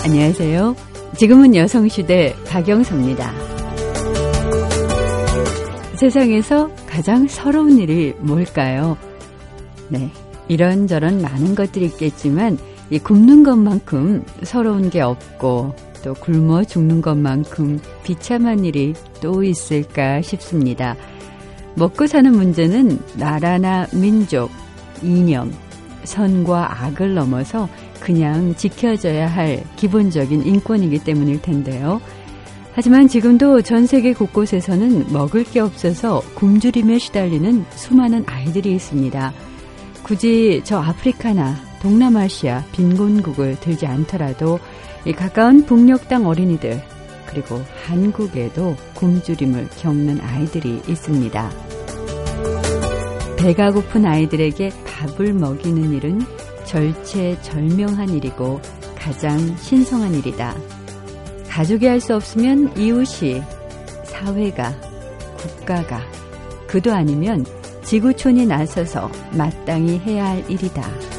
안녕하세요. 지금은 여성시대 박영서입니다. 세상에서 가장 서러운 일이 뭘까요? 네, 이런저런 많은 것들이 있겠지만 이 굶는 것만큼 서러운 게 없고 또 굶어 죽는 것만큼 비참한 일이 또 있을까 싶습니다. 먹고 사는 문제는 나라나 민족, 이념, 선과 악을 넘어서 그냥 지켜져야 할 기본적인 인권이기 때문일 텐데요. 하지만 지금도 전 세계 곳곳에서는 먹을 게 없어서 굶주림에 시달리는 수많은 아이들이 있습니다. 굳이 저 아프리카나 동남아시아 빈곤국을 들지 않더라도 이 가까운 북녘 땅 어린이들 그리고 한국에도 굶주림을 겪는 아이들이 있습니다. 배가 고픈 아이들에게 밥을 먹이는 일은 절체절명한 일이고 가장 신성한 일이다. 가족이 할 수 없으면 이웃이, 사회가, 국가가, 그도 아니면 지구촌이 나서서 마땅히 해야 할 일이다.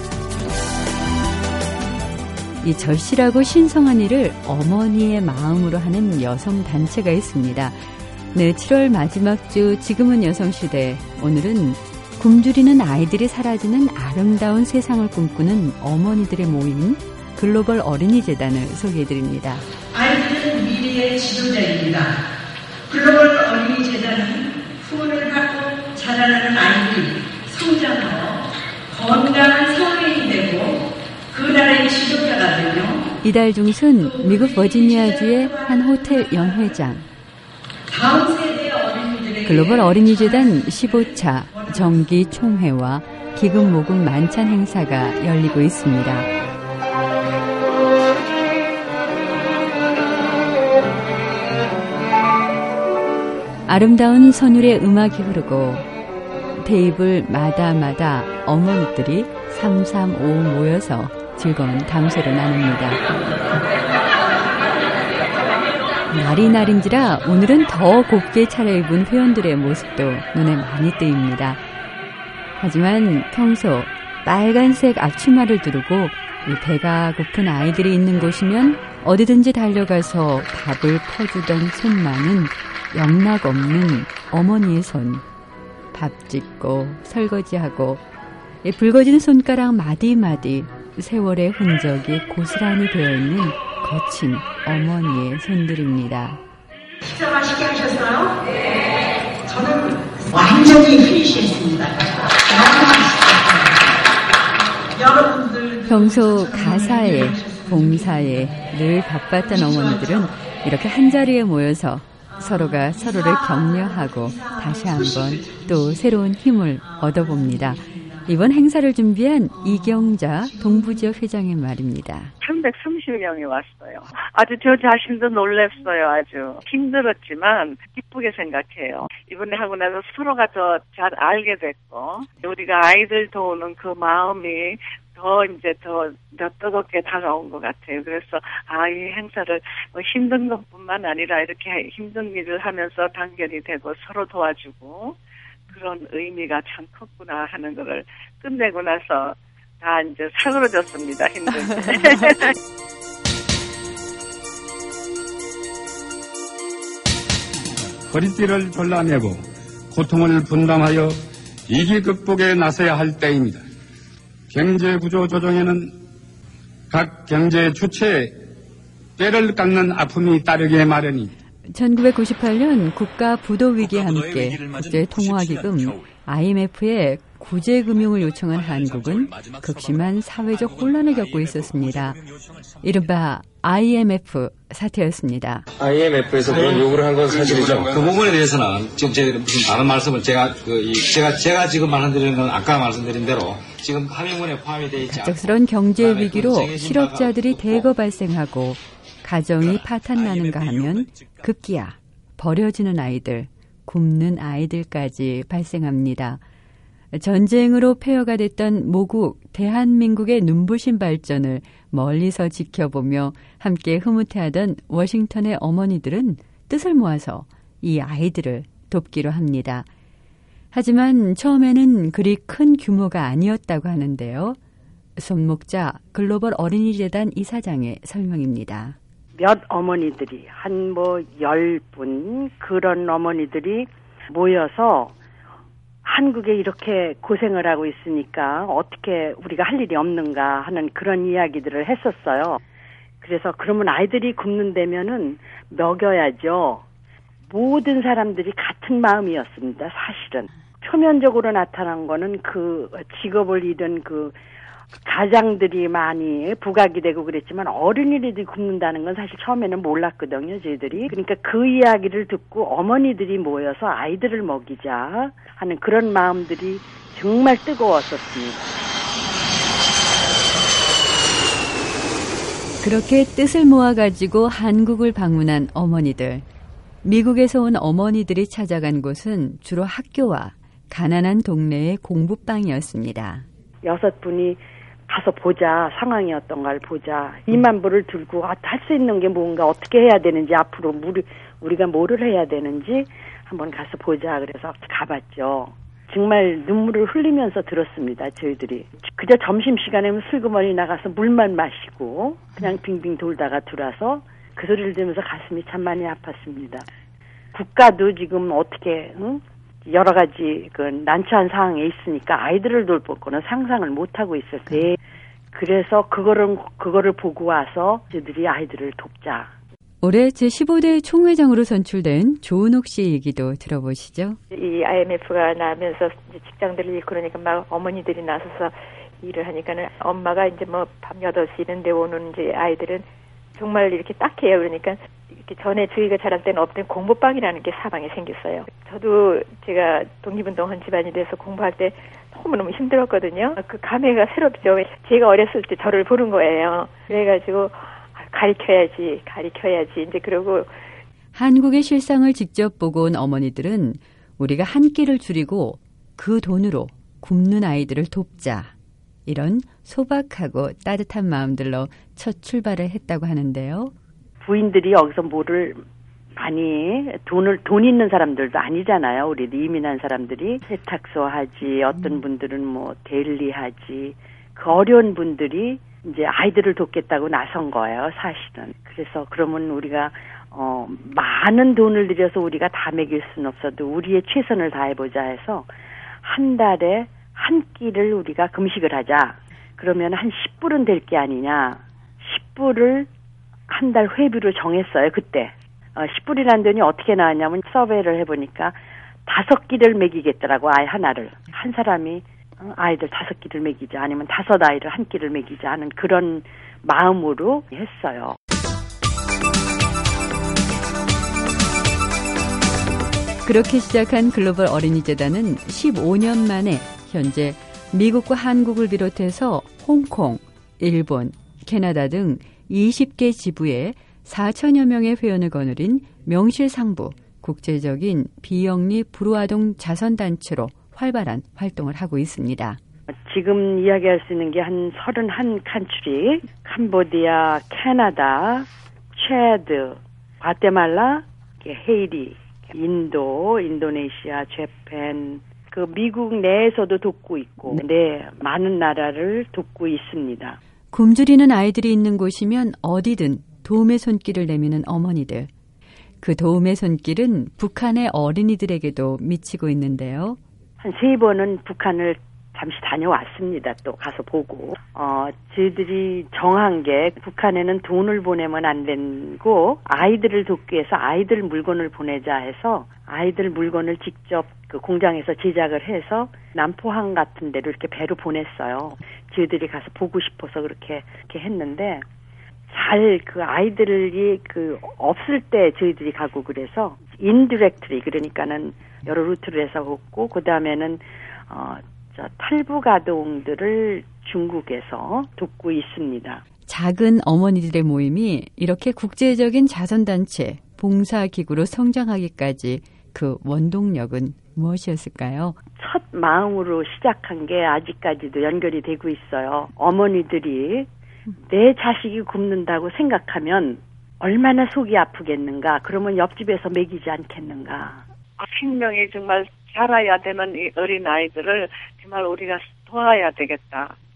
이 절실하고 신성한 일을 어머니의 마음으로 하는 여성단체가 있습니다. 네, 7월 마지막 주 지금은 여성시대, 오늘은 굶주리는 아이들이 사라지는 아름다운 세상을 꿈꾸는 어머니들의 모임 글로벌 어린이재단을 소개해드립니다. 아이들은 미래의 지도자입니다. 글로벌 어린이재단은 후원을 받고 자라나는 아이들이 성장하여 건강한 사회인이 되고 그 나라의 지도자가 되며 이달 중순 미국 버지니아주의 한 호텔 연회장 다음 세대의 어린이들에게 글로벌 어린이재단 15차 정기 총회와 기금 모금 만찬 행사가 열리고 있습니다. 아름다운 선율의 음악이 흐르고 테이블마다마다 어머니들이 335 모여서 즐거운 담소를 나눕니다. 날이 날인지라 오늘은 더 곱게 차려입은 회원들의 모습도 눈에 많이 띄입니다. 하지만 평소 빨간색 앞치마를 두르고 배가 고픈 아이들이 있는 곳이면 어디든지 달려가서 밥을 퍼주던 손만은 영락없는 어머니의 손. 밥 짓고 설거지하고 붉어진 손가락 마디마디 세월의 흔적이 고스란히 배어있는 거친 어머니의 손들입니다. 식사 맛있게 하셨어요? 네. 저는 완전히 피니시했습니다. 여러분들 평소 가사에 봉사에 늘 바빴던 어머니들은 이렇게 한자리에 모여서 서로가 서로를 격려하고 다시 한번 또 새로운 힘을 얻어봅니다. 이번 행사를 준비한 이경자 동부지역 회장의 말입니다. 330명이 왔어요. 아주 저 자신도 놀랐어요. 아주 힘들었지만 기쁘게 생각해요. 이번에 하고 나서 서로가 더 잘 알게 됐고 우리가 아이들 도우는 그 마음이 더 뜨겁게 다가온 것 같아요. 그래서 이 행사를 힘든 것뿐만 아니라 이렇게 힘든 일을 하면서 단결이 되고 서로 도와주고 그런 의미가 참 컸구나 하는 거를 끝내고 나서 다 이제 사그러졌습니다. 힘들게. 허리띠를 졸라매고 고통을 분담하여 위기 극복에 나서야 할 때입니다. 경제구조 조정에는 각 경제 주체에 뼈를 깎는 아픔이 따르게 마련입니다. 1998년 국가 부도위기와 함께 국제통화기금 IMF에 구제금융을 요청한 한국은 극심한 사회적 혼란을 겪고 있었습니다. 이른바 IMF 사태였습니다. IMF에서 그런 요구를 한 건 사실이죠. 그 부분에 대해서는 지금 제가 무슨 다른 말씀을 제가 지금 말씀드리는 건 아까 말씀드린 대로 지금 합의문에 포함이 되어 있지 않고 갑작스런 경제 위기로 실업자들이 대거 발생하고 가정이 파탄나는가 하면 급기야 버려지는 아이들, 굶는 아이들까지 발생합니다. 전쟁으로 폐허가 됐던 모국 대한민국의 눈부신 발전을 멀리서 지켜보며 함께 흐뭇해하던 워싱턴의 어머니들은 뜻을 모아서 이 아이들을 돕기로 합니다. 하지만 처음에는 그리 큰 규모가 아니었다고 하는데요. 손목자 글로벌 어린이재단 이사장의 설명입니다. 몇 어머니들이 한 10분 그런 어머니들이 모여서 한국에 이렇게 고생을 하고 있으니까 어떻게 우리가 할 일이 없는가 하는 그런 이야기들을 했었어요. 그래서 그러면 아이들이 굶는다면은 먹여야죠. 모든 사람들이 같은 마음이었습니다. 사실은 표면적으로 나타난 거는 그 직업을 잃은 그 가장들이 많이 부각이 되고 그랬지만 어린이들이 굶는다는 건 사실 처음에는 몰랐거든요, 저희들이. 그러니까 그 이야기를 듣고 어머니들이 모여서 아이들을 먹이자 하는 그런 마음들이 정말 뜨거웠었습니다. 그렇게 뜻을 모아가지고 한국을 방문한 어머니들. 미국에서 온 어머니들이 찾아간 곳은 주로 학교와 가난한 동네의 공부방이었습니다. 6분이 가서 보자, 상황이었던가를 보자. 2만 불을 들고 할 수 있는 게 뭔가 어떻게 해야 되는지 앞으로 우리가 뭐를 해야 되는지 한번 가서 보자. 그래서 가봤죠. 정말 눈물을 흘리면서 들었습니다. 저희들이. 그저 점심시간에는 슬그머니 나가서 물만 마시고 그냥 빙빙 돌다가 들어와서 그 소리를 들으면서 가슴이 참 많이 아팠습니다. 국가도 지금 어떻게 여러 가지 그 난처한 상황에 있으니까 아이들을 돌볼 거는 상상을 못 하고 있었어요. 그래서 그거를 보고 와서 저희들이 아이들을 돕자. 올해 제15대 총회장으로 선출된 조은옥 씨 얘기도 들어보시죠. 이 IMF가 나면서 이제 직장들을 잃고 그러니까 막 어머니들이 나서서 일을 하니까는 엄마가 이제 밤 8시 이런 데 오는 이제 아이들은 정말 이렇게 딱해요. 그러니까 이렇게 전에 저희가 자랄 때는 없던 공부방이라는 게 사방에 생겼어요. 저도 제가 독립운동한 집안이 돼서 공부할 때 너무너무 힘들었거든요. 그 감회가 새롭죠. 제가 어렸을 때 저를 보는 거예요. 그래가지고 가르쳐야지 이제 그러고 한국의 실상을 직접 보고 온 어머니들은 우리가 한 끼를 줄이고 그 돈으로 굶는 아이들을 돕자. 이런 소박하고 따뜻한 마음들로 첫 출발을 했다고 하는데요. 부인들이 여기서 뭐를 많이 돈 있는 사람들도 아니잖아요. 우리도 이민한 사람들이 세탁소 하지, 어떤 분들은 데일리 하지. 그 어려운 분들이 이제 아이들을 돕겠다고 나선 거예요, 사실은. 그래서 그러면 우리가 많은 돈을 들여서 우리가 다 먹일 수는 없어도 우리의 최선을 다해보자 해서 한 달에 한 끼를 우리가 금식을 하자. 그러면 한 10불은 될 게 아니냐. 10불을 한 달 회비로 정했어요, 그때. 10불이라는 돈이 어떻게 나왔냐면 서베이를 해보니까 5끼를 먹이겠더라고, 아이 하나를. 한 사람이 아이들 5끼를 먹이자, 아니면 5아이를 한 끼를 먹이자 하는 그런 마음으로 했어요. 그렇게 시작한 글로벌 어린이재단은 15년 만에 현재 미국과 한국을 비롯해서 홍콩, 일본, 캐나다 등 20개 지부에 4천여 명의 회원을 거느린 명실상부 국제적인 비영리 불우아동 자선단체로 활발한 활동을 하고 있습니다. 지금 이야기할 수 있는 게 한 31칸츄리, 캄보디아, 캐나다, 체드, 과테말라, 헤이리, 인도, 인도네시아, 재팬, 그 미국 내에서도 돕고 있고, 네, 많은 나라를 돕고 있습니다. 굶주리는 아이들이 있는 곳이면 어디든 도움의 손길을 내미는 어머니들. 그 도움의 손길은 북한의 어린이들에게도 미치고 있는데요. 한 3번은 북한을 잠시 다녀왔습니다. 또 가서 보고. 저희들이 정한 게 북한에는 돈을 보내면 안 되고 아이들을 돕기 위해서 아이들 물건을 보내자 해서 아이들 물건을 직접 그 공장에서 제작을 해서 남포항 같은 데로 이렇게 배로 보냈어요. 저희들이 가서 보고 싶어서 그렇게 했는데 잘 그 아이들이 그 없을 때 저희들이 가고 그래서 인디렉트리 그러니까는 여러 루트를 해서 했고 그 다음에는 탈북 아동들을 중국에서 돕고 있습니다. 작은 어머니들의 모임이 이렇게 국제적인 자선단체, 봉사기구로 성장하기까지 그 원동력은 무엇이었을까요? 첫 마음으로 시작한 게 아직까지도 연결이 되고 있어요. 어머니들이 내 자식이 굶는다고 생각하면 얼마나 속이 아프겠는가. 그러면 옆집에서 먹이지 않겠는가. 생명이 정말 자라야 되는 이 어린 아이들을 정말 우리가 도와야 되겠다.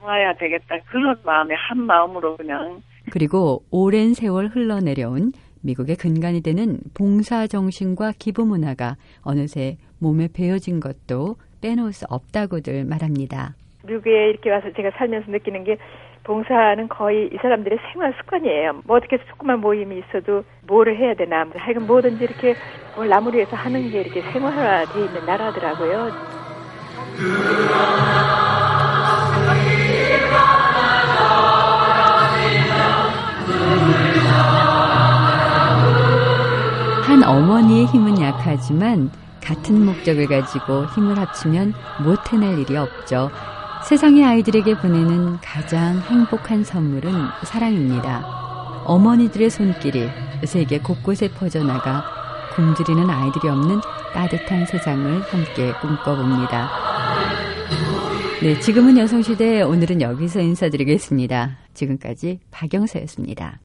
모아야 되겠다. 그런 마음에 한 마음으로 그냥. 그리고 오랜 세월 흘러내려온 미국의 근간이 되는 봉사 정신과 기부 문화가 어느새 몸에 배어진 것도 빼놓을 수 없다고들 말합니다. 미국에 이렇게 와서 제가 살면서 느끼는 게 봉사는 거의 이 사람들의 생활 습관이에요. 뭐 어떻게 조그만 모임이 있어도 뭐를 해야 되나. 하여간 뭐든지 이렇게 뭘 나무를 위해서 하는 게 이렇게 생활화되어 있는 나라더라고요. 한 어머니의 힘은 약하지만 같은 목적을 가지고 힘을 합치면 못 해낼 일이 없죠. 세상의 아이들에게 보내는 가장 행복한 선물은 사랑입니다. 어머니들의 손길이 세계 곳곳에 퍼져나가 굶주리는 아이들이 없는 따뜻한 세상을 함께 꿈꿔봅니다. 네, 지금은 여성시대, 오늘은 여기서 인사드리겠습니다. 지금까지 박영서였습니다.